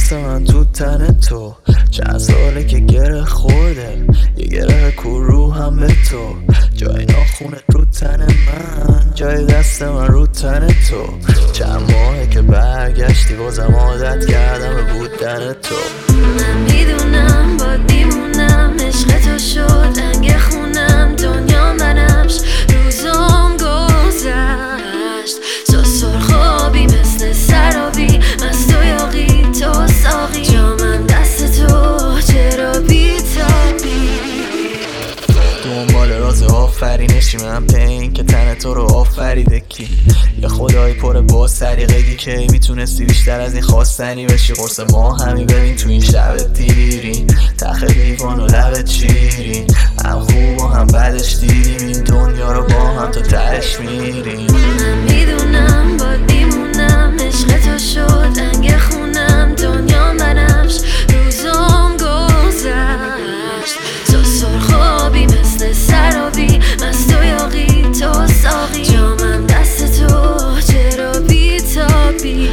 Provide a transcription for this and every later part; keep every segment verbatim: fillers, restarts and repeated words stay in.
دست من تو تن تو، چند ساله که گره خورده، یه گره کرو هم به تو، جای ناخونت رو تن من، جای دست من رو تن تو. چند ماهه که برگشتی بازم عادت کردم به بودن تو. من میدونم باد میمونم، عشق تو شد انگ خونم، دنیا منمش روزام گذشت. تو سرخابی مثل سرابی، مست و یاقی تو ساقی، جامم دست تو چرا بیتابی. دنبال راز آفرینشی من پین که تن تو رو آفریده کی، یه خدایی پر با سریقگی که میتونستی بیشتر از این خواستنی بشی. قرص ما همی ببین تو این شب دیری، تخ دیوان و لبت چیری، هم خوب و هم بدش دیدیم این دنیا رو با هم تا تهش میریم. من میدونم باد میمونم، عشق تو شد انگ خونم، دنیا منمش روزام گذشت. تو سرخابی مثل سرابی، مست و یاقی تو ساقی، جامم دست تو چرا بیتابی.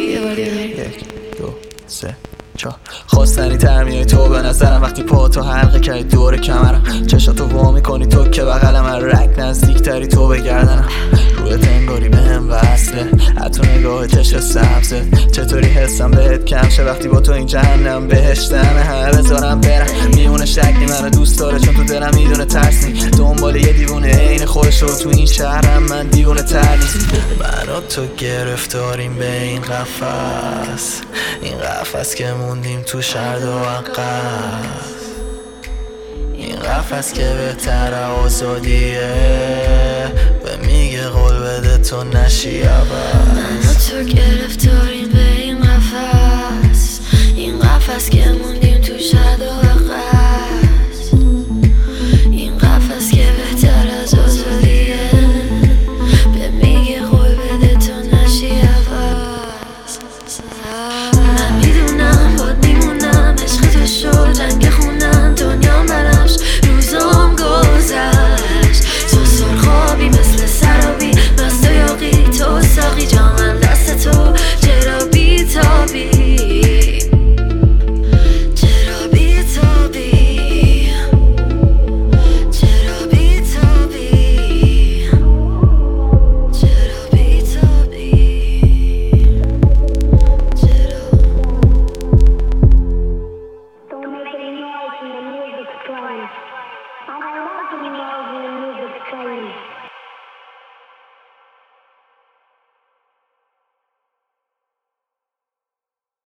یک دو سه چهار خواستنی تر میای تو به نظرم، وقتی پا تو حلقه کردی دور کمرم، چشاتو وا میکنی تو که بغلم، من رک نزدیک تری تو بگردنم، روی تنگاری به هم وصله، حتی نگاه چشم سبزه، چطوری حسم بهت کم شه وقتی با تو این جهنم بهشتمه. همه بذارم برم میونه شکلی منو دوست داره، چون تو دلم میدونه ترس نی، دنبال یه دیوونه عین خودش رو تو این شهرم، من دیوونه تر نیست. من و تو گرفتاریم به این قفس، این قفس که موندیم تو شرد و عقص، این قفس که بهتر آزادیه، به میگه قول بده تو نشی عوض. من و تو گرفتاریم به این قفس، این قفس که موندیم تو شرد و عقص.